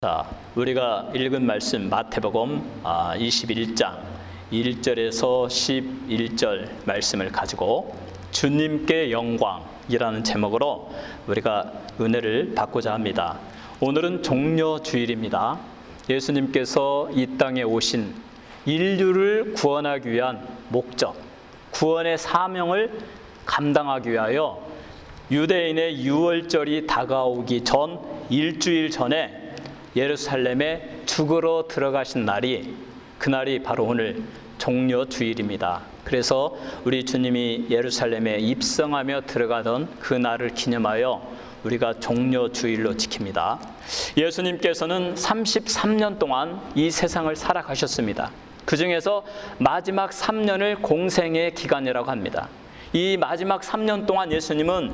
자, 우리가 읽은 말씀 마태복음 21장 1절에서 11절 말씀을 가지고 주님께 영광이라는 제목으로 우리가 은혜를 받고자 합니다. 오늘은 종려주일입니다. 예수님께서 이 땅에 오신 인류를 구원하기 위한 목적, 구원의 사명을 감당하기 위하여 유대인의 유월절이 다가오기 전 일주일 전에 예루살렘에 죽으러 들어가신 날이, 그날이 바로 오늘 종려주일입니다. 그래서 우리 주님이 예루살렘에 입성하며 들어가던 그 날을 기념하여 우리가 종려주일로 지킵니다. 예수님께서는 33년 동안 이 세상을 살아가셨습니다. 그 중에서 마지막 3년을 공생의 기간이라고 합니다. 이 마지막 3년 동안 예수님은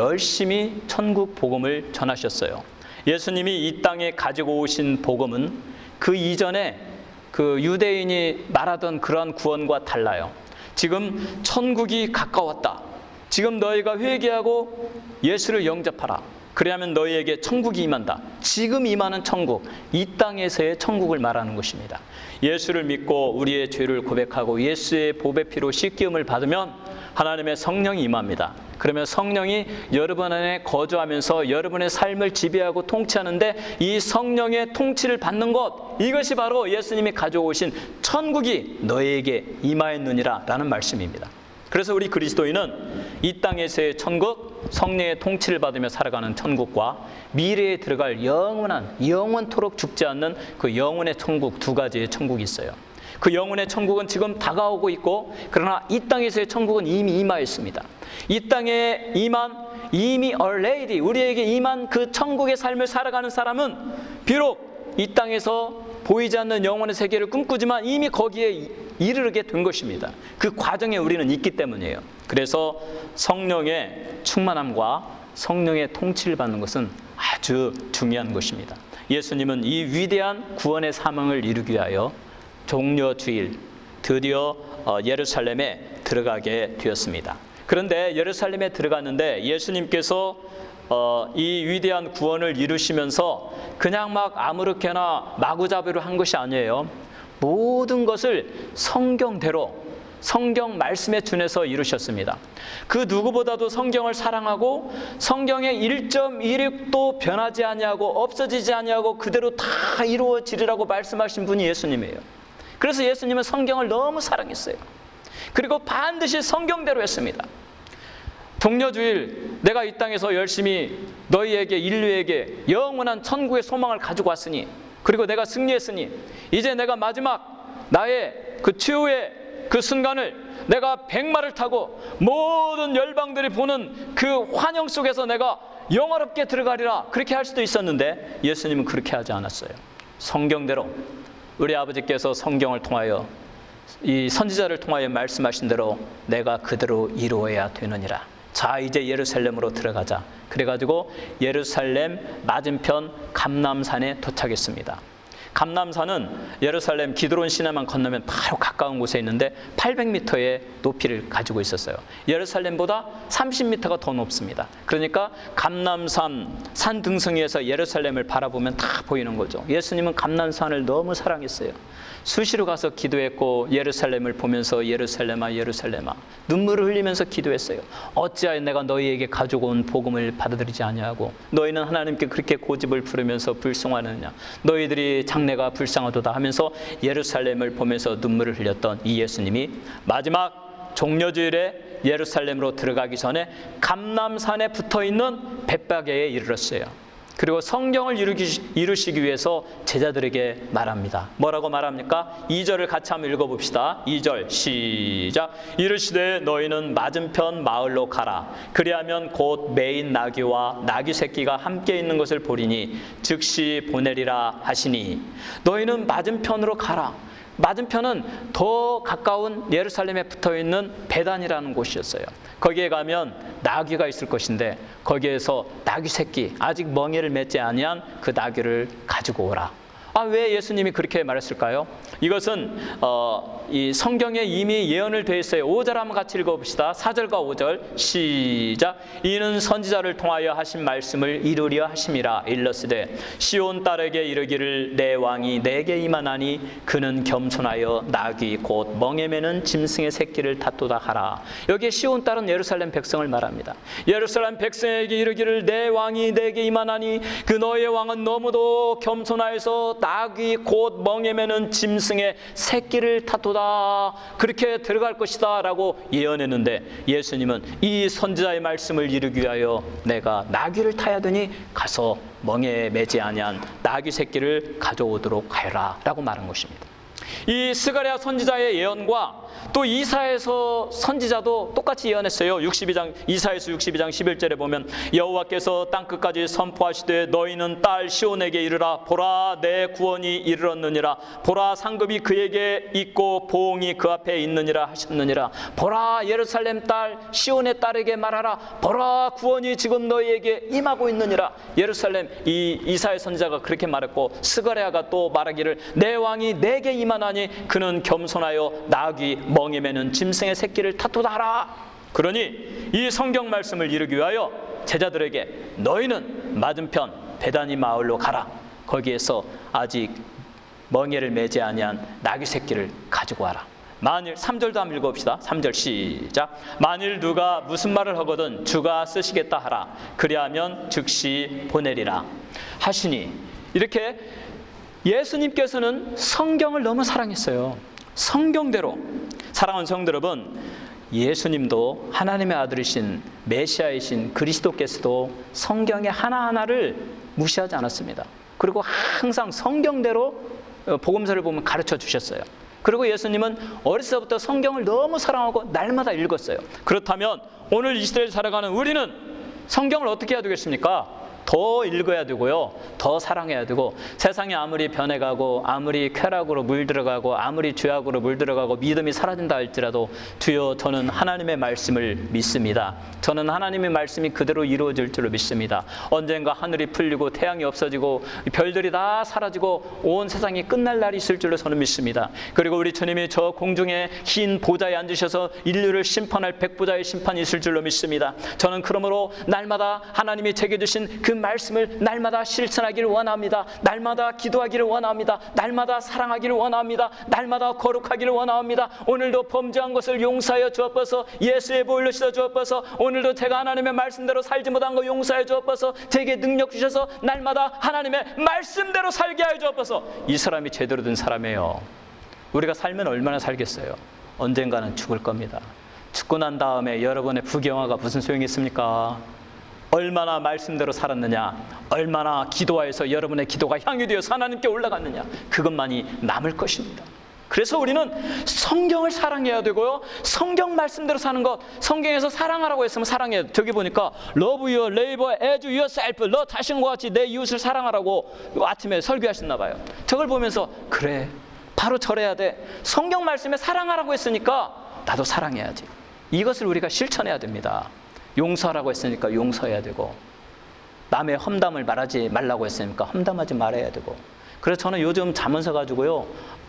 열심히 천국 복음을 전하셨어요. 예수님이 이 땅에 가지고 오신 복음은 그 이전에 그 유대인이 말하던 그러한 구원과 달라요. 지금 천국이 가까웠다. 지금 너희가 회개하고 예수를 영접하라. 그래야면 너희에게 천국이 임한다. 지금 임하는 천국, 이 땅에서의 천국을 말하는 것입니다. 예수를 믿고 우리의 죄를 고백하고 예수의 보배 피로 씻기움을 받으면 하나님의 성령이 임합니다. 그러면 성령이 여러분 안에 거주하면서 여러분의 삶을 지배하고 통치하는데, 이 성령의 통치를 받는 것, 이것이 바로 예수님이 가져오신 천국이 너희에게 임하였느니라 라는 말씀입니다. 그래서 우리 그리스도인은 이 땅에서의 천국, 성령의 통치를 받으며 살아가는 천국과 미래에 들어갈 영원토록 죽지 않는 그 영혼의 천국, 두 가지의 천국이 있어요. 그 영혼의 천국은 지금 다가오고 있고, 그러나 이 땅에서의 천국은 이미 임하였습니다. 이 땅에 이미 already 우리에게 임한 그 천국의 삶을 살아가는 사람은 비록 이 땅에서 보이지 않는 영혼의 세계를 꿈꾸지만 이미 거기에 이르게 된 것입니다. 그 과정에 우리는 있기 때문이에요. 그래서 성령의 충만함과 성령의 통치를 받는 것은 아주 중요한 것입니다. 예수님은 이 위대한 구원의 사명을 이루기 위하여 종려주일 드디어 예루살렘에 들어가게 되었습니다. 그런데 예루살렘에 들어갔는데 예수님께서 이 위대한 구원을 이루시면서 그냥 막 아무렇게나 마구잡이로 한 것이 아니에요. 모든 것을 성경대로, 성경 말씀에 준해서 이루셨습니다. 그 누구보다도 성경을 사랑하고 성경의 1.1획도 변하지 아니하고 없어지지 아니하고 그대로 다 이루어지리라고 말씀하신 분이 예수님이에요. 그래서 예수님은 성경을 너무 사랑했어요. 그리고 반드시 성경대로 했습니다. 종려주일, 내가 이 땅에서 열심히 너희에게, 인류에게 영원한 천국의 소망을 가지고 왔으니, 그리고 내가 승리했으니, 이제 내가 마지막 나의 그 최후의 그 순간을 내가 백마를 타고 모든 열방들이 보는 그 환영 속에서 내가 영화롭게 들어가리라, 그렇게 할 수도 있었는데 예수님은 그렇게 하지 않았어요. 성경대로, 우리 아버지께서 성경을 통하여, 이 선지자를 통하여 말씀하신 대로 내가 그대로 이루어야 되느니라. 자, 이제 예루살렘으로 들어가자. 그래가지고 예루살렘 맞은편 감람산에 도착했습니다. 감람산은 예루살렘 기드론 시내만 건너면 바로 가까운 곳에 있는데 800m의 높이를 가지고 있었어요. 예루살렘보다 30m가 더 높습니다. 그러니까 감람산 산 등성이에서 예루살렘을 바라보면 다 보이는 거죠. 예수님은 감람산을 너무 사랑했어요. 수시로 가서 기도했고 예루살렘을 보면서 예루살렘아 예루살렘아 눈물을 흘리면서 기도했어요. 어찌하여 내가 너희에게 가지고 온 복음을 받아들이지 아니하고 너희는 하나님께 그렇게 고집을 부르면서 불송하느냐. 너희들이 장래가 불쌍하도다 하면서 예루살렘을 보면서 눈물을 흘렸던 이 예수님이 마지막 종려주일에 예루살렘으로 들어가기 전에 감람산에 붙어있는 벳바게에 이르렀어요. 그리고 성경을 이루시기 위해서 제자들에게 말합니다. 뭐라고 말합니까? 2절을 같이 한번 읽어봅시다. 2절 시작. 이르시되 너희는 맞은편 마을로 가라. 그리하면 곧 매인 나귀와 나귀 새끼가 함께 있는 것을 보리니 즉시 보내리라 하시니. 너희는 맞은편으로 가라. 맞은편은 더 가까운 예루살렘에 붙어있는 베단이라는 곳이었어요. 거기에 가면 나귀가 있을 것인데 거기에서 나귀 새끼, 아직 멍에를 맺지 아니한 그 나귀를 가지고 오라. 왜 예수님이 그렇게 말했을까요? 이것은 이 성경에 이미 예언을 되어 있어요. 5절 한번 같이 읽어봅시다. 4절과 5절 시작. 이는 선지자를 통하여 하신 말씀을 이루려 하심이라. 일러스되 시온 딸에게 이르기를 내 왕이 내게 임하나니 그는 겸손하여 나귀 곧 멍에 매는 짐승의 새끼를 탓도다 하라. 여기에 시온 딸은 예루살렘 백성을 말합니다. 예루살렘 백성에게 이르기를 내 왕이 내게 임하나니 그 너의 왕은 너무도 겸손하여서 나귀 곧 멍에 매는 짐승의 새끼를 탓도다. 그렇게 들어갈 것이다 라고 예언했는데 예수님은 이 선지자의 말씀을 이루기 위하여 내가 나귀를 타야 되니 가서 멍에 매지 아니한 나귀 새끼를 가져오도록 하여라 라고 말한 것입니다. 이 스가랴 선지자의 예언과 또 이사야서 선지자도 똑같이 예언했어요. 이사야서 62장 11절에 보면 여호와께서 땅끝까지 선포하시되 너희는 딸 시온에게 이르라. 보라 내 구원이 이르렀느니라. 보라 상급이 그에게 있고 보응이 그 앞에 있느니라 하셨느니라. 보라 예루살렘 딸 시온의 딸에게 말하라. 보라 구원이 지금 너희에게 임하고 있느니라. 예루살렘 이사야 선지자가 그렇게 말했고 스가랴가 또 말하기를 내 왕이 내게 임하나니 그는 겸손하여 나귀 멍에 매는 짐승의 새끼를 탓도다 하라. 그러니 이 성경 말씀을 이루기 위하여 제자들에게 너희는 맞은편 베다니 마을로 가라. 거기에서 아직 멍에를 매지 아니한 나귀 새끼를 가지고 와라. 만일 3절도 한번 읽어봅시다. 3절 시작. 만일 누가 무슨 말을 하거든 주가 쓰시겠다 하라. 그리하면 즉시 보내리라 하시니. 이렇게 예수님께서는 성경을 너무 사랑했어요. 성경대로. 사랑하는 성도 여러분, 예수님도 하나님의 아들이신 메시아이신 그리스도께서도 성경의 하나하나를 무시하지 않았습니다. 그리고 항상 성경대로 복음서를 보면 가르쳐 주셨어요. 그리고 예수님은 어렸을 때부터 성경을 너무 사랑하고 날마다 읽었어요. 그렇다면 오늘 이 시대를 살아가는 우리는 성경을 어떻게 해야 되겠습니까? 더 읽어야 되고요. 더 사랑해야 되고, 세상이 아무리 변해가고 아무리 쾌락으로 물들어가고 아무리 죄악으로 물들어가고 믿음이 사라진다 할지라도 주여 저는 하나님의 말씀을 믿습니다. 저는 하나님의 말씀이 그대로 이루어질 줄로 믿습니다. 언젠가 하늘이 풀리고 태양이 없어지고 별들이 다 사라지고 온 세상이 끝날 날이 있을 줄로 저는 믿습니다. 그리고 우리 주님이 저 공중에 흰 보좌에 앉으셔서 인류를 심판할 백보자의 심판이 있을 줄로 믿습니다. 저는 그러므로 날마다 하나님이 제게 주신 그 말씀을 날마다 실천하기를 원합니다. 날마다 기도하기를 원합니다. 날마다 사랑하기를 원합니다. 날마다 거룩하기를 원합니다. 오늘도 범죄한 것을 용서하여 주옵소서. 예수의 보혈로 씻어 주옵소서. 오늘도 제가 하나님의 말씀대로 살지 못한 거 용서하여 주옵소서. 제게 능력 주셔서 날마다 하나님의 말씀대로 살게 하여 주옵소서. 이 사람이 제대로 된 사람이에요. 우리가 살면 얼마나 살겠어요? 언젠가는 죽을 겁니다. 죽고 난 다음에 여러분의 부경화가 무슨 소용이 있습니까? 얼마나 말씀대로 살았느냐, 얼마나 기도하여서 여러분의 기도가 향유되어서 하나님께 올라갔느냐, 그것만이 남을 것입니다. 그래서 우리는 성경을 사랑해야 되고요, 성경 말씀대로 사는 것. 성경에서 사랑하라고 했으면 사랑해야 돼. 저기 보니까 Love your neighbor as yourself, 너 자신과 같이 내 이웃을 사랑하라고 아침에 설교하셨나 봐요. 저걸 보면서 그래, 바로 저래야 돼. 성경 말씀에 사랑하라고 했으니까 나도 사랑해야지. 이것을 우리가 실천해야 됩니다. 용서하라고 했으니까 용서해야 되고, 남의 험담을 말하지 말라고 했으니까 험담하지 말아야 되고. 그래서 저는 요즘 자문서 가지고요,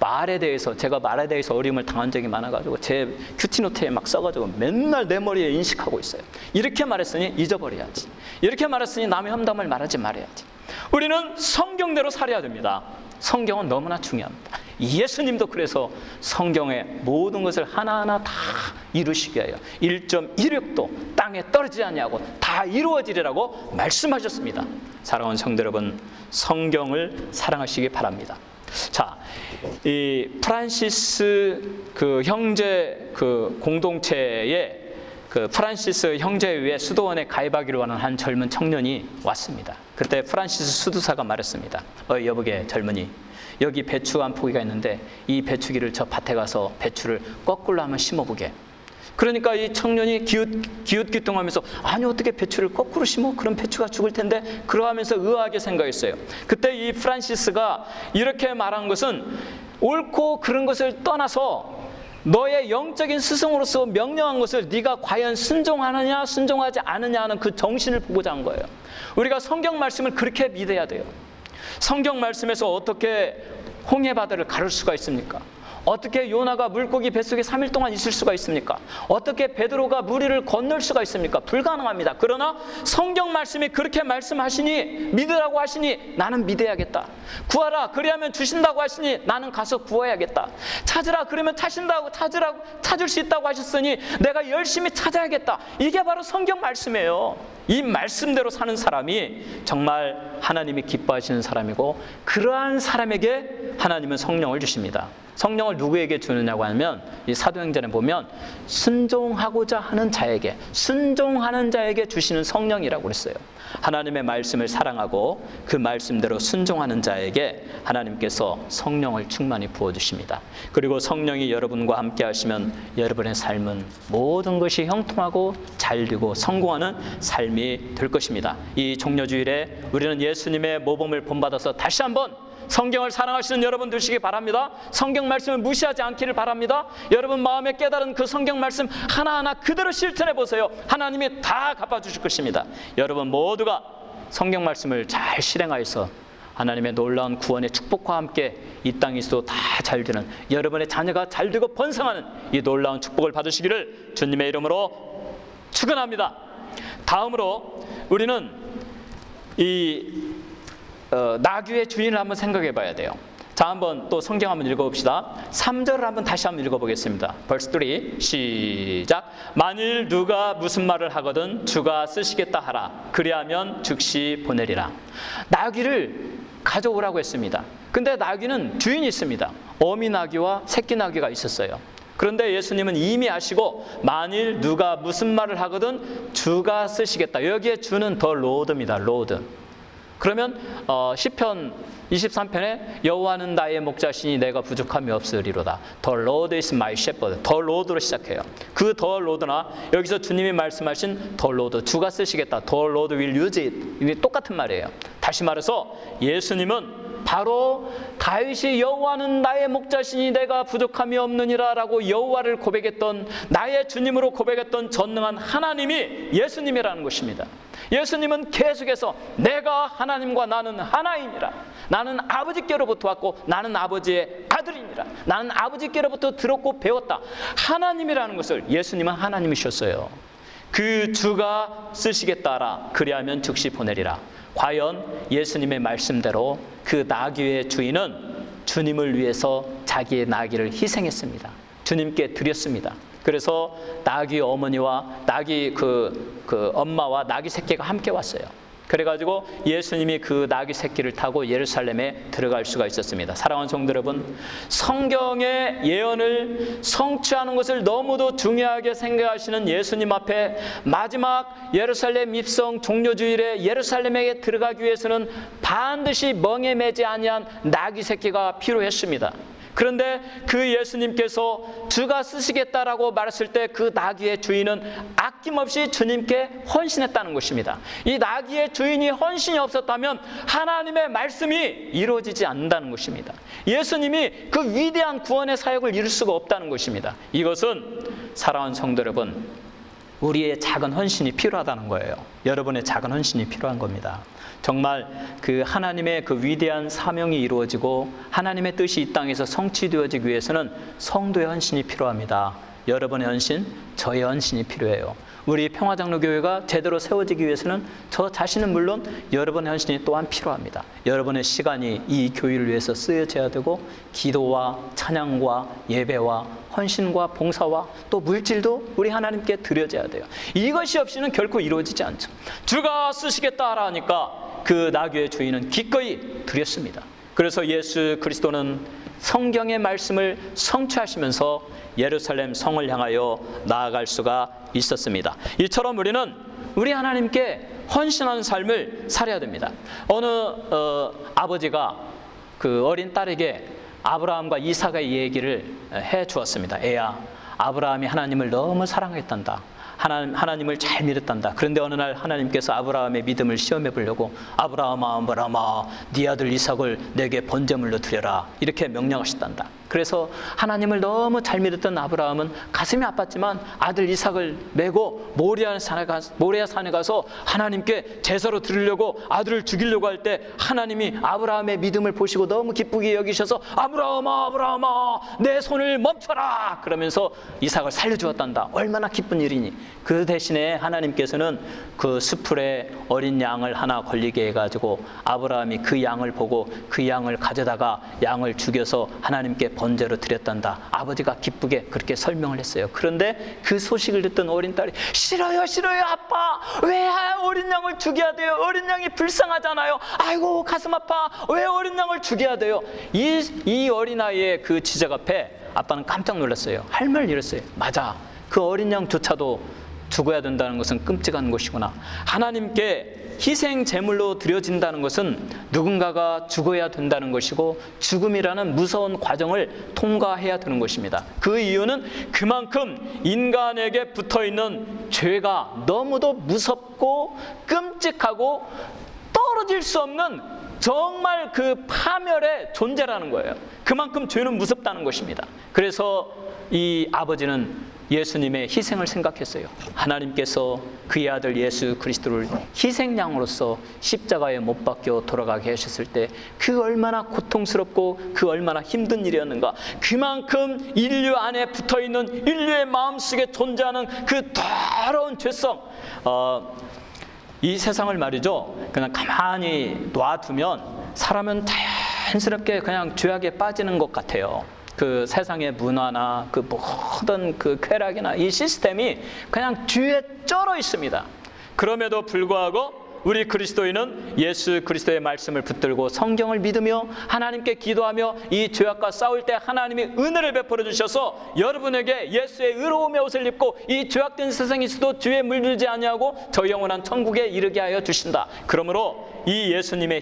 제가 말에 대해서 어려움을 당한 적이 많아가지고 제 큐티노트에 막 써가지고 맨날 내 머리에 인식하고 있어요. 이렇게 말했으니 잊어버려야지. 이렇게 말했으니 남의 험담을 말하지 말아야지. 우리는 성경대로 살아야 됩니다. 성경은 너무나 중요합니다. 예수님도 그래서 성경의 모든 것을 하나하나 다 이루시게 하여 1.16도 땅에 떨어지지 아니하고 다 이루어지리라고 말씀하셨습니다. 사랑하는 성도 여러분, 성경을 사랑하시기 바랍니다. 자, 이 프란시스 그 형제 그 공동체에 그 프란시스 형제회에 수도원에 가입하기로 하는 한 젊은 청년이 왔습니다. 그때 프란시스 수도사가 말했습니다. 여보게 젊은이, 여기 배추 한 포기가 있는데 이 배추기를 저 밭에 가서 배추를 거꾸로 한번 심어보게. 그러니까 이 청년이 기웃기웃하면서 아니 어떻게 배추를 거꾸로 심어? 그럼 배추가 죽을 텐데. 그러하면서 의아하게 생각했어요. 그때 이 프란시스가 이렇게 말한 것은 옳고 그른 것을 떠나서 너의 영적인 스승으로서 명령한 것을 네가 과연 순종하느냐 순종하지 않느냐 하는 그 정신을 보고자 한 거예요. 우리가 성경 말씀을 그렇게 믿어야 돼요. 성경 말씀에서 어떻게 홍해 바다를 가를 수가 있습니까? 어떻게 요나가 물고기 뱃속에 3일 동안 있을 수가 있습니까? 어떻게 베드로가 물 위를 건널 수가 있습니까? 불가능합니다. 그러나 성경 말씀이 그렇게 말씀하시니, 믿으라고 하시니 나는 믿어야겠다. 구하라 그리하면 주신다고 하시니 나는 가서 구해야겠다. 찾으라 그러면 찾을 수 있다고 하셨으니 내가 열심히 찾아야겠다. 이게 바로 성경 말씀이에요. 이 말씀대로 사는 사람이 정말 하나님이 기뻐하시는 사람이고, 그러한 사람에게 하나님은 성령을 주십니다. 성령을 누구에게 주느냐고 하면 이 사도행전에 보면 순종하고자 하는 자에게, 순종하는 자에게 주시는 성령이라고 그랬어요. 하나님의 말씀을 사랑하고 그 말씀대로 순종하는 자에게 하나님께서 성령을 충만히 부어주십니다. 그리고 성령이 여러분과 함께 하시면 여러분의 삶은 모든 것이 형통하고 잘되고 성공하는 삶이 될 것입니다. 이 종려주일에 우리는 예수님의 모범을 본받아서 다시 한번 성경을 사랑하시는 여러분 되시기 바랍니다. 성경 말씀을 무시하지 않기를 바랍니다. 여러분 마음에 깨달은 그 성경 말씀 하나하나 그대로 실천해 보세요. 하나님이 다 갚아주실 것입니다. 여러분 모두가 성경 말씀을 잘 실행하여서 하나님의 놀라운 구원의 축복과 함께 이 땅에서도 다 잘되는, 여러분의 자녀가 잘되고 번성하는 이 놀라운 축복을 받으시기를 주님의 이름으로 축원합니다. 다음으로 우리는 이 나귀의 주인을 한번 생각해 봐야 돼요. 자, 한번 또 성경 한번 읽어봅시다. 3절을 한번 다시 한번 읽어보겠습니다. Verse 3 시작. 만일 누가 무슨 말을 하거든 주가 쓰시겠다 하라. 그리하면 즉시 보내리라. 나귀를 가져오라고 했습니다. 근데 나귀는 주인이 있습니다. 어미 나귀와 새끼 나귀가 있었어요. 그런데 예수님은 이미 아시고 만일 누가 무슨 말을 하거든 주가 쓰시겠다. 여기에 주는 더 로드입니다. 로드. 그러면 시편 23편에 여호와는 나의 목자시니 내가 부족함이 없으리로다. The Lord is my shepherd. The Lord로 시작해요. 그 The Lord나 여기서 주님이 말씀하신 The Lord, 주가 쓰시겠다. The Lord will use it. 이게 똑같은 말이에요. 다시 말해서 예수님은 바로 다윗이 여호와는 나의 목자시니 내가 부족함이 없느니라 라고 여호와를 고백했던, 나의 주님으로 고백했던 전능한 하나님이 예수님이라는 것입니다. 예수님은 계속해서 내가 하나님과 나는 하나이니라, 나는 아버지께로부터 왔고 나는 아버지의 아들이니라, 나는 아버지께로부터 들었고 배웠다. 하나님이라는 것을, 예수님은 하나님이셨어요. 그 주가 쓰시겠다라. 그리하면 즉시 보내리라. 과연 예수님의 말씀대로 그 나귀의 주인은 주님을 위해서 자기의 나귀를 희생했습니다. 주님께 드렸습니다. 그래서 나귀 어머니와 나귀 그 엄마와 나귀 새끼가 함께 왔어요. 그래가지고 예수님이 그 나귀 새끼를 타고 예루살렘에 들어갈 수가 있었습니다. 사랑하는 성도 여러분, 성경의 예언을 성취하는 것을 너무도 중요하게 생각하시는 예수님 앞에 마지막 예루살렘 입성 종려주일에 예루살렘에 들어가기 위해서는 반드시 멍에 매지 아니한 나귀 새끼가 필요했습니다. 그런데 그 예수님께서 주가 쓰시겠다라고 말했을 때 그 나귀의 주인은 아낌없이 주님께 헌신했다는 것입니다. 이 나귀의 주인이 헌신이 없었다면 하나님의 말씀이 이루어지지 않는다는 것입니다. 예수님이 그 위대한 구원의 사역을 이룰 수가 없다는 것입니다. 이것은 사랑하는 성도 여러분, 우리의 작은 헌신이 필요하다는 거예요. 여러분의 작은 헌신이 필요한 겁니다. 정말 그 하나님의 그 위대한 사명이 이루어지고 하나님의 뜻이 이 땅에서 성취되어지기 위해서는 성도의 헌신이 필요합니다. 여러분의 헌신, 저의 헌신이 필요해요. 우리 평화장로교회가 제대로 세워지기 위해서는 저 자신은 물론 여러분의 헌신이 또한 필요합니다. 여러분의 시간이 이 교회를 위해서 쓰여져야 되고, 기도와 찬양과 예배와 헌신과 봉사와 또 물질도 우리 하나님께 드려져야 돼요. 이것이 없이는 결코 이루어지지 않죠. 주가 쓰시겠다 하니까 그 나귀의 주인은 기꺼이 드렸습니다. 그래서 예수 그리스도는 성경의 말씀을 성취하시면서 예루살렘 성을 향하여 나아갈 수가 있었습니다. 이처럼 우리는 우리 하나님께 헌신하는 삶을 살아야 됩니다. 어느 아버지가 그 어린 딸에게 아브라함과 이삭의 얘기를 해 주었습니다. 애야, 아브라함이 하나님을 너무 사랑했단다. 하나님을 잘 믿었단다. 그런데 어느 날 하나님께서 아브라함의 믿음을 시험해 보려고 아브라함아 네 아들 이삭을 내게 번제물로 드려라 이렇게 명령하셨단다. 그래서 하나님을 너무 잘 믿었던 아브라함은 가슴이 아팠지만 아들 이삭을 메고 모리아 산에 가서 하나님께 제사로 드리려고 아들을 죽이려고 할 때 하나님이 아브라함의 믿음을 보시고 너무 기쁘게 여기셔서 아브라함아 아브라함아 내 손을 멈춰라 그러면서 이삭을 살려주었단다. 얼마나 기쁜 일이니. 그 대신에 하나님께서는 그 수풀에 어린 양을 하나 걸리게 해가지고 아브라함이 그 양을 보고 그 양을 가져다가 양을 죽여서 하나님께 번제로 드렸단다. 아버지가 기쁘게 그렇게 설명을 했어요. 그런데 그 소식을 듣던 어린 딸이 싫어요 아빠, 왜 어린 양을 죽여야 돼요? 어린 양이 불쌍하잖아요. 아이고 가슴 아파. 왜 어린 양을 죽여야 돼요? 이 어린아이의 그 지적 앞에 아빠는 깜짝 놀랐어요. 할 말 이랬어요. 맞아, 그 어린 양조차도 죽어야 된다는 것은 끔찍한 것이구나. 하나님께 희생 제물로 드려진다는 것은 누군가가 죽어야 된다는 것이고 죽음이라는 무서운 과정을 통과해야 되는 것입니다. 그 이유는 그만큼 인간에게 붙어있는 죄가 너무도 무섭고 끔찍하고 떨어질 수 없는 정말 그 파멸의 존재라는 거예요. 그만큼 죄는 무섭다는 것입니다. 그래서 이 아버지는 예수님의 희생을 생각했어요. 하나님께서 그의 아들 예수 그리스도를 희생양으로서 십자가에 못 박혀 돌아가게 하셨을 때 그 얼마나 고통스럽고 그 얼마나 힘든 일이었는가. 그만큼 인류 안에 붙어있는 인류의 마음속에 존재하는 그 더러운 죄성, 이 세상을 말이죠, 그냥 가만히 놔두면 사람은 자연스럽게 그냥 죄악에 빠지는 것 같아요. 그 세상의 문화나 그 모든 그 쾌락이나 이 시스템이 그냥 뒤에 쩔어 있습니다. 그럼에도 불구하고 우리 그리스도인은 예수 그리스도의 말씀을 붙들고 성경을 믿으며 하나님께 기도하며 이 죄악과 싸울 때 하나님이 은혜를 베풀어 주셔서 여러분에게 예수의 의로움의 옷을 입고 이 죄악된 세상에서도 죄에 물들지 아니하고 저 영원한 천국에 이르게 하여 주신다. 그러므로 이 예수님의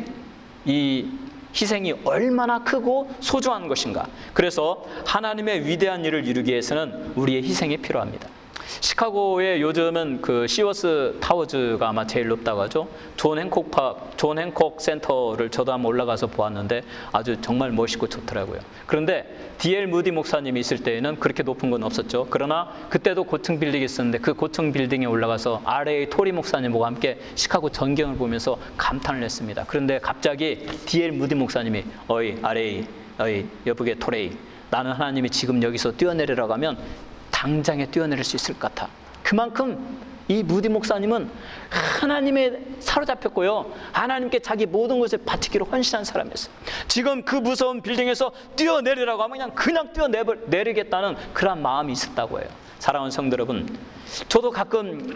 희생이 얼마나 크고 소중한 것인가. 그래서 하나님의 위대한 일을 이루기 위해서는 우리의 희생이 필요합니다. 시카고에 요즘은 그 시워스 타워즈가 아마 제일 높다고 하죠. 존 행콕 센터를 저도 한번 올라가서 보았는데 아주 정말 멋있고 좋더라고요. 그런데 D.L. 무디 목사님이 있을 때에는 그렇게 높은 건 없었죠. 그러나 그때도 고층 빌딩이 있었는데 그 고층 빌딩에 올라가서 R.A. 토리 목사님과 함께 시카고 전경을 보면서 감탄을 했습니다. 그런데 갑자기 D.L. 무디 목사님이 어이 R.A. 어이 여보게 토레이, 나는 하나님이 지금 여기서 뛰어내리라고 하면 당장에 뛰어내릴 수 있을 것 같아. 그만큼 이 무디 목사님은 하나님에 사로잡혔고요, 하나님께 자기 모든 것을 바치기로 헌신한 사람이었어요. 지금 그 무서운 빌딩에서 뛰어내리라고 하면 그냥 뛰어내리겠다는 그런 마음이 있었다고 해요. 사랑하는 성도 여러분, 저도 가끔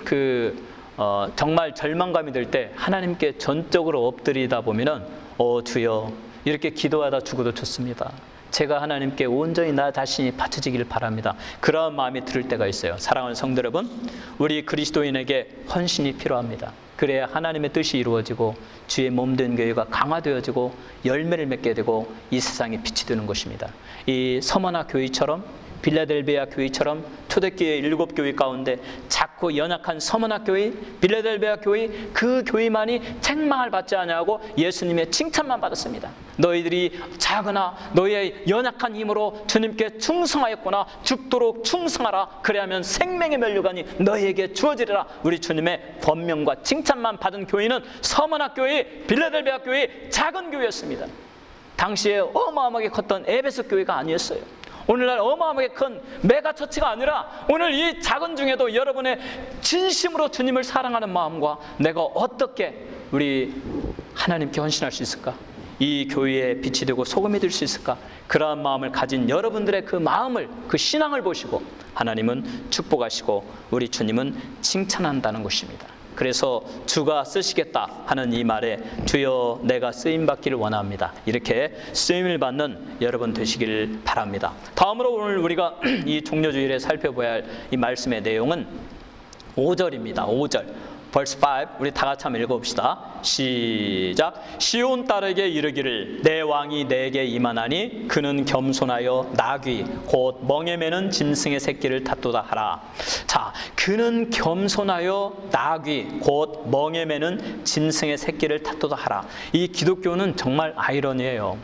정말 절망감이 들 때 하나님께 전적으로 엎드리다 보면은 주여 이렇게 기도하다 죽어도 좋습니다. 제가 하나님께 온전히 나 자신이 바쳐지기를 바랍니다. 그런 마음이 들 때가 있어요. 사랑하는 성도 여러분, 우리 그리스도인에게 헌신이 필요합니다. 그래야 하나님의 뜻이 이루어지고 주의 몸된 교회가 강화되어지고 열매를 맺게 되고 이 세상에 빛이 되는 것입니다. 이 서머나 교회처럼, 빌라델비아 교회처럼 초대교회 7교회 가운데 작고 연약한 서머나 교회, 빌라델비아 교회, 그 교회만이 책망을 받지 아니하고 예수님의 칭찬만 받았습니다. 너희들이 작으나 너희의 연약한 힘으로 주님께 충성하였구나. 죽도록 충성하라. 그래야면 생명의 면류관이 너희에게 주어지리라. 우리 주님의 번명과 칭찬만 받은 교회는 서머나 교회, 빌라델비아 교회, 작은 교회였습니다. 당시에 어마어마하게 컸던 에베소 교회가 아니었어요. 오늘날 어마어마하게 큰 메가처치가 아니라 오늘 이 작은 중에도 여러분의 진심으로 주님을 사랑하는 마음과 내가 어떻게 우리 하나님께 헌신할 수 있을까? 이 교회에 빛이 되고 소금이 될 수 있을까? 그러한 마음을 가진 여러분들의 그 마음을, 그 신앙을 보시고 하나님은 축복하시고 우리 주님은 칭찬한다는 것입니다. 그래서 주가 쓰시겠다 하는 이 말에 주여 내가 쓰임받기를 원합니다. 이렇게 쓰임을 받는 여러분 되시길 바랍니다. 다음으로 오늘 우리가 이 종려주일에 살펴봐야 할 이 말씀의 내용은 5절입니다. 5절. verse 5 우리 다 같이 한번 읽어봅시다. 시작. 시온 딸에게 이르기를 내 왕이 내게 임하나니 그는 겸손하여 나귀 곧 멍에 매는 짐승의 새끼를 탓도다 하라. 자, 그는 겸손하여 나귀 곧 멍에 매는 짐승의 새끼를 탓도다 하라. 이 기독교는 정말 아이러니해요.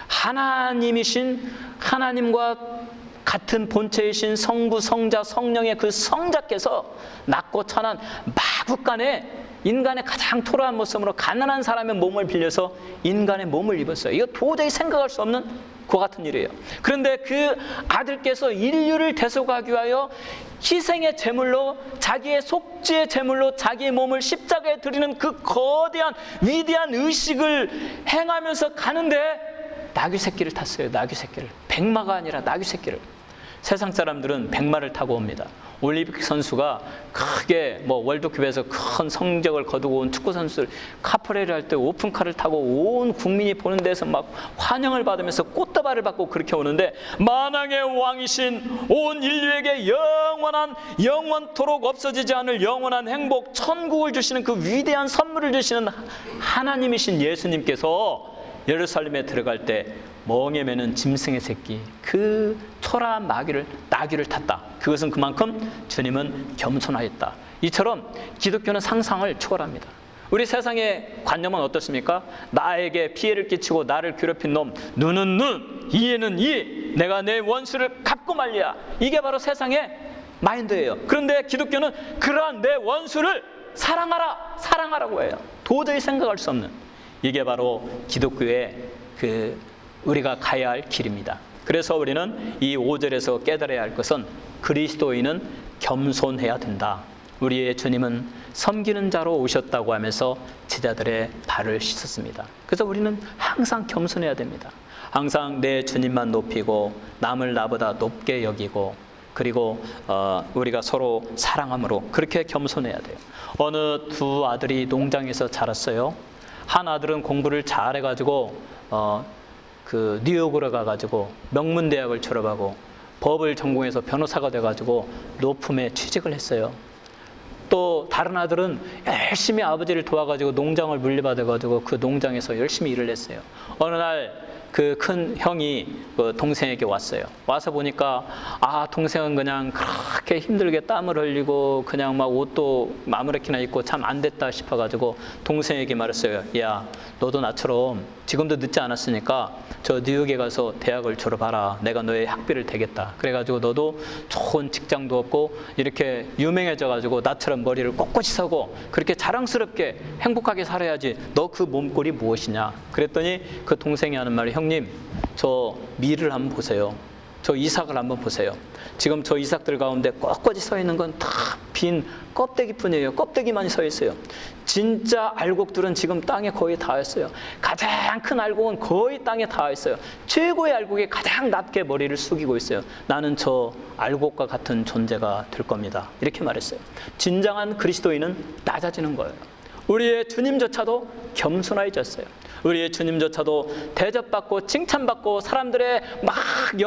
하나님이신, 하나님과 같은 본체이신 성부, 성자, 성령의 그 성자께서 낮고 천한 마국간에 인간의 가장 토로한 모습으로 가난한 사람의 몸을 빌려서 인간의 몸을 입었어요. 이거 도저히 생각할 수 없는 그와 같은 일이에요. 그런데 그 아들께서 인류를 대속하기 위하여 희생의 제물로, 자기의 속죄의 제물로 자기의 몸을 십자가에 드리는 그 거대한 위대한 의식을 행하면서 가는데 나귀 새끼를 탔어요. 나귀 새끼를. 백마가 아니라 나귀 새끼를. 세상 사람들은 백마를 타고 옵니다. 올림픽 선수가 크게 월드컵에서 큰 성적을 거두고 온 축구 선수들 카프레를 할 때 오픈카를 타고 온 국민이 보는 데서 막 환영을 받으면서 꽃다발을 받고 그렇게 오는데, 만왕의 왕이신 온 인류에게 영원토록 없어지지 않을 영원한 행복, 천국을 주시는 그 위대한 선물을 주시는 하나님이신 예수님께서 예루살렘에 들어갈 때 멍에 매는 짐승의 새끼, 그 초라한 나귀를 탔다. 그것은 그만큼 주님은 겸손하였다. 이처럼 기독교는 상상을 초월합니다. 우리 세상의 관념은 어떻습니까? 나에게 피해를 끼치고 나를 괴롭힌 놈, 눈은 눈, 이에는 이, 내가 내 원수를 갚고 말리야. 이게 바로 세상의 마인드예요. 그런데 기독교는 그러한 내 원수를 사랑하라고 해요. 도저히 생각할 수 없는, 이게 바로 기독교의 우리가 가야 할 길입니다. 그래서 우리는 이 5절에서 깨달아야 할 것은 그리스도인은 겸손해야 된다. 우리의 주님은 섬기는 자로 오셨다고 하면서 제자들의 발을 씻었습니다. 그래서 우리는 항상 겸손해야 됩니다. 항상 내 주님만 높이고 남을 나보다 높게 여기고, 그리고 우리가 서로 사랑함으로 그렇게 겸손해야 돼요. 어느 두 아들이 농장에서 자랐어요. 한 아들은 공부를 잘해가지고 뉴욕으로 가가지고 명문대학을 졸업하고 법을 전공해서 변호사가 돼가지고 로펌에 취직을 했어요. 또 다른 아들은 열심히 아버지를 도와가지고 농장을 물려받아가지고 그 농장에서 열심히 일을 했어요. 어느 날 그 큰 형이 동생에게 왔어요. 와서 보니까 동생은 그냥 그렇게 힘들게 땀을 흘리고 그냥 막 옷도 아무렇게나 입고 참 안 됐다 싶어가지고 동생에게 말했어요. 야, 너도 나처럼 지금도 늦지 않았으니까 저 뉴욕에 가서 대학을 졸업하라. 내가 너의 학비를 대겠다. 그래가지고 너도 좋은 직장도 없고 이렇게 유명해져가지고 나처럼 머리를 꼿꼿이 서고 그렇게 자랑스럽게 행복하게 살아야지. 너 그 몸꼴이 무엇이냐. 그랬더니 그 동생이 하는 말이, 형님, 저 미를 한번 보세요. 저 이삭을 한번 보세요. 지금 저 이삭들 가운데 꼿꼿이 서 있는 건 다 빈 껍데기뿐이에요. 껍데기만이 서 있어요. 진짜 알곡들은 지금 땅에 거의 닿았어요. 가장 큰 알곡은 거의 땅에 닿아 있어요. 최고의 알곡이 가장 낮게 머리를 숙이고 있어요. 나는 저 알곡과 같은 존재가 될 겁니다. 이렇게 말했어요. 진정한 그리스도인은 낮아지는 거예요. 우리의 주님조차도 겸손해졌어요. 우리의 주님조차도 대접받고 칭찬받고 사람들의 막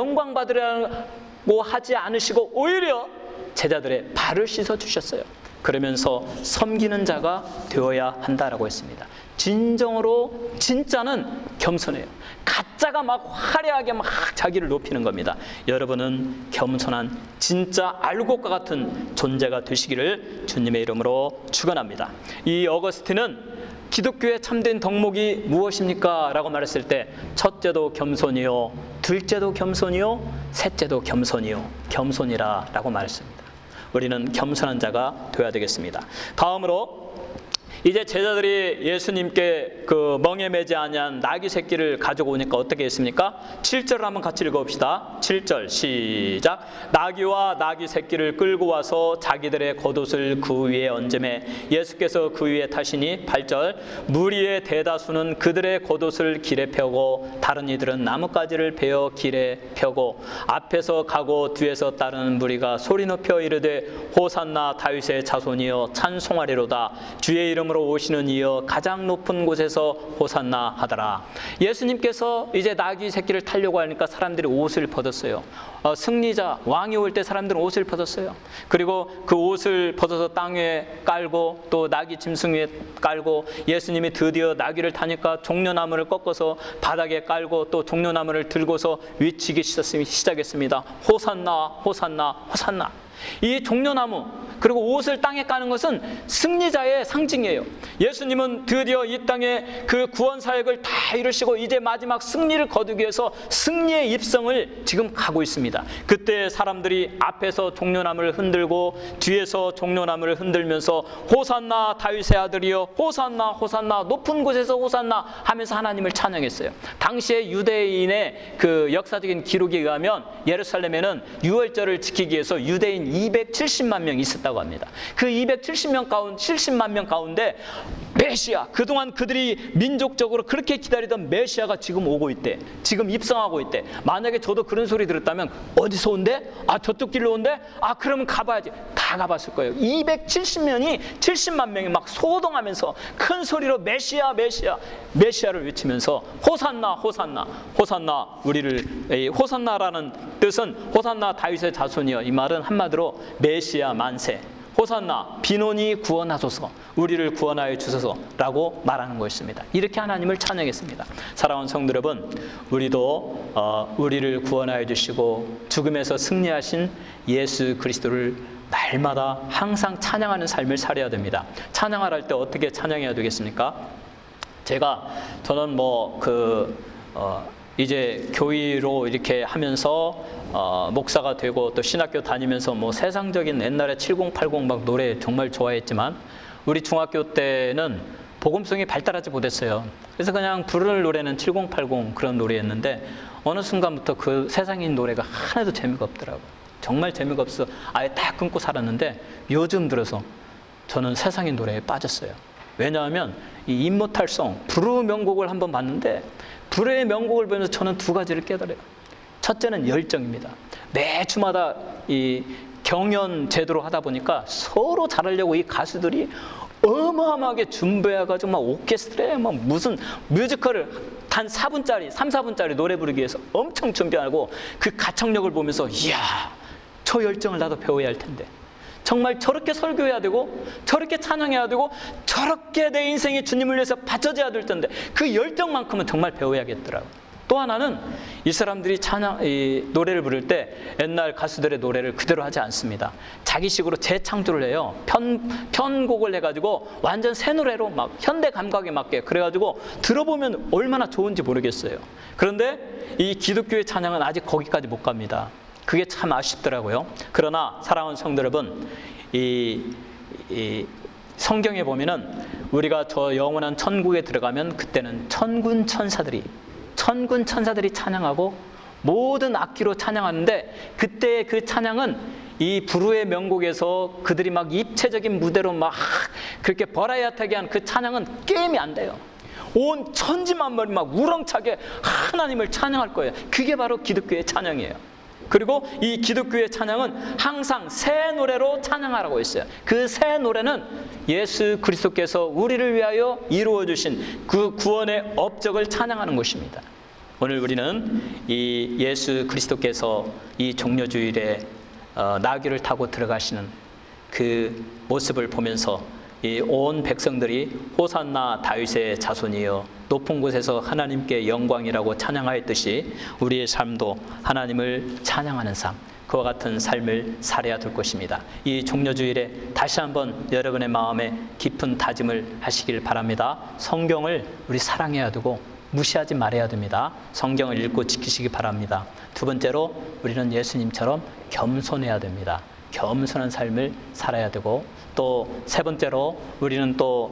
영광받으려고 하지 않으시고 오히려 제자들의 발을 씻어주셨어요. 그러면서 섬기는 자가 되어야 한다라고 했습니다. 진정으로 진짜는 겸손해요. 가짜가 막 화려하게 막 자기를 높이는 겁니다. 여러분은 겸손한 진짜 알곡과 같은 존재가 되시기를 주님의 이름으로 축원합니다. 이 어거스틴은 기독교의 참된 덕목이 무엇입니까? 라고 말했을 때 첫째도 겸손이요, 둘째도 겸손이요, 셋째도 겸손이요, 겸손이라 라고 말했습니다. 우리는 겸손한 자가 되어야 되겠습니다. 다음으로 이제 제자들이 예수님께 그 멍에 매지 아니한 나귀 새끼를 가지고 오니까 어떻게 했습니까? 7절을 한번 같이 읽어봅시다. 7절 시작. 나귀와 나귀 새끼를 끌고 와서 자기들의 겉옷을 그 위에 얹음에 예수께서 그 위에 타시니 8절 무리의 대다수는 그들의 겉옷을 길에 펴고 다른 이들은 나뭇가지를 베어 길에 펴고 앞에서 가고 뒤에서 따르는 무리가 소리 높여 이르되 호산나 다윗의 자손이여 찬송하리로다. 주의 이름으로 오시는 이여 가장 높은 곳에서 호산나 하더라. 예수님께서 이제 나귀 새끼를 타려고 하니까 사람들이 옷을 벗었어요. 승리자 왕이 올 때 사람들은 옷을 벗었어요. 그리고 그 옷을 벗어서 땅에 깔고 또 나귀 짐승 위에 깔고 예수님이 드디어 나귀를 타니까 종려나무를 꺾어서 바닥에 깔고 또 종려나무를 들고서 외치기 시작했습니다. 호산나 호산나 호산나. 이 종려나무 그리고 옷을 땅에 까는 것은 승리자의 상징이에요. 예수님은 드디어 이 땅에 그 구원 사역을 다 이루시고 이제 마지막 승리를 거두기 위해서 승리의 입성을 지금 가고 있습니다. 그때 사람들이 앞에서 종려나무를 흔들고 뒤에서 종려나무를 흔들면서 호산나 다윗의 아들이여, 호산나 호산나, 높은 곳에서 호산나 하면서 하나님을 찬양했어요. 당시에 유대인의 그 역사적인 기록에 의하면 예루살렘에는 유월절을 지키기 위해서 유대인 270만 명이 있었다고 합니다. 그 70만 명 가운데 메시아, 그동안 그들이 민족적으로 그렇게 기다리던 메시아가 지금 오고 있대. 지금 입성하고 있대. 만약에 저도 그런 소리 들었다면 어디서 온대? 아, 저쪽 길로 온대? 아, 그러면 가봐야지. 다 가봤을 거예요. 70만 명이 막 소동하면서 큰 소리로 메시아 메시아 메시아를 외치면서 호산나 호산나 호산나, 우리를, 호산나라는 뜻은 호산나 다윗의 자손이여, 이 말은 한마디로 메시아 만세, 호산나 비노니 구원하소서, 우리를 구원하여 주소서라고 말하는 것입니다. 이렇게 하나님을 찬양했습니다. 사랑하는 성도 여러분, 우리도 우리를 구원하여 주시고 죽음에서 승리하신 예수 그리스도를 날마다 항상 찬양하는 삶을 살아야 됩니다. 찬양을 할 때 어떻게 찬양해야 되겠습니까? 저는 이제 교회로 이렇게 하면서 목사가 되고 또 신학교 다니면서 세상적인 옛날에 7080 막 노래 정말 좋아했지만 우리 중학교 때는 복음성이 발달하지 못했어요. 그래서 그냥 부를 노래는 7080 그런 노래였는데 어느 순간부터 그 세상인 노래가 하나도 재미가 없더라고요. 정말 재미가 없어 아예 딱 끊고 살았는데 요즘 들어서 저는 세상인 노래에 빠졌어요. 왜냐하면 이 임모탈송, 불의 명곡을 한번 봤는데 불의 명곡을 보면서 저는 두 가지를 깨달아요. 첫째는 열정입니다. 매 주마다 이 경연 제도로 하다 보니까 서로 잘하려고 이 가수들이 어마어마하게 준비해가지고 막 오케스트라에 막 무슨 뮤지컬을 단 4분짜리, 3, 4분짜리 노래 부르기 위해서 엄청 준비하고 그 가창력을 보면서 이야, 저 열정을 나도 배워야 할 텐데. 정말 저렇게 설교해야 되고 저렇게 찬양해야 되고 저렇게 내 인생이 주님을 위해서 바쳐져야 될 텐데 그 열정만큼은 정말 배워야겠더라고요. 또 하나는 이 사람들이 노래를 부를 때 옛날 가수들의 노래를 그대로 하지 않습니다. 자기식으로 재창조를 해요. 편곡을 해가지고 완전 새 노래로 막 현대 감각에 맞게 그래가지고 들어보면 얼마나 좋은지 모르겠어요. 그런데 이 기독교의 찬양은 아직 거기까지 못 갑니다. 그게 참 아쉽더라고요. 그러나 사랑하는 성도 여러분, 이 성경에 보면은 우리가 저 영원한 천국에 들어가면 그때는 천군 천사들이 찬양하고 모든 악기로 찬양하는데 그때의 그 찬양은 이 불후의 명곡에서 그들이 막 입체적인 무대로 막 그렇게 버라이어티하게 한 그 찬양은 게임이 안 돼요. 온 천지만물이 막 우렁차게 하나님을 찬양할 거예요. 그게 바로 기독교의 찬양이에요. 그리고 이 기독교의 찬양은 항상 새 노래로 찬양하라고 했어요. 그 새 노래는 예수 그리스도께서 우리를 위하여 이루어 주신 그 구원의 업적을 찬양하는 것입니다. 오늘 우리는 이 예수 그리스도께서 이 종려주일에 나귀를 타고 들어가시는 그 모습을 보면서 이 온 백성들이 호산나 다윗의 자손이여 높은 곳에서 하나님께 영광이라고 찬양하였듯이 우리의 삶도 하나님을 찬양하는 삶, 그와 같은 삶을 살아야 될 것입니다. 이 종려주일에 다시 한번 여러분의 마음에 깊은 다짐을 하시길 바랍니다. 성경을 우리 사랑해야 되고 무시하지 말아야 됩니다. 성경을 읽고 지키시기 바랍니다. 두 번째로 우리는 예수님처럼 겸손해야 됩니다. 겸손한 삶을 살아야 되고 또 세 번째로 우리는 또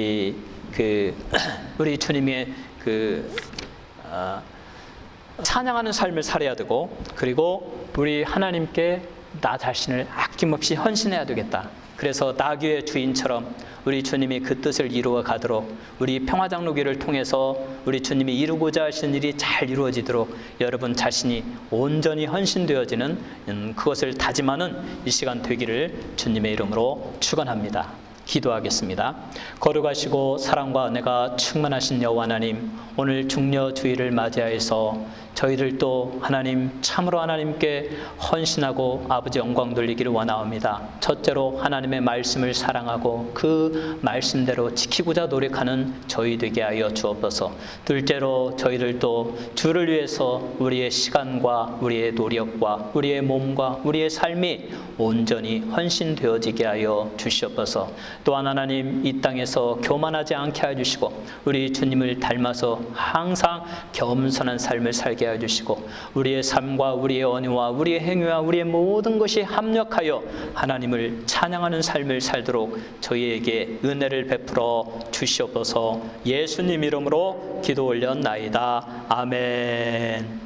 우리 주님의 찬양하는 삶을 살아야 되고 그리고 우리 하나님께 나 자신을 아낌없이 헌신해야 되겠다. 그래서 나귀의 주인처럼 우리 주님이 그 뜻을 이루어 가도록 우리 평화장로교를 통해서 우리 주님이 이루고자 하신 일이 잘 이루어지도록 여러분 자신이 온전히 헌신되어지는 그것을 다짐하는 이 시간 되기를 주님의 이름으로 축원합니다. 기도하겠습니다. 거룩하시고 사랑과 은혜가 충만하신 여호와 하나님, 오늘 중려주일을 맞이하여서 저희를 또 하나님 참으로 하나님께 헌신하고 아버지 영광 돌리기를 원하옵니다. 첫째로 하나님의 말씀을 사랑하고 그 말씀대로 지키고자 노력하는 저희 되게 하여 주옵소서. 둘째로 저희를 또 주를 위해서 우리의 시간과 우리의 노력과 우리의 몸과 우리의 삶이 온전히 헌신되어지게 하여 주시옵소서. 또한 하나님 이 땅에서 교만하지 않게 하여 주시고 우리 주님을 닮아서 항상 겸손한 삶을 살게 하여 주시고 우리의 삶과 우리의 언어와 우리의 행위와 우리의 모든 것이 합력하여 하나님을 찬양하는 삶을 살도록 저희에게 은혜를 베풀어 주시옵소서. 예수님 이름으로 기도 올렸나이다. 아멘.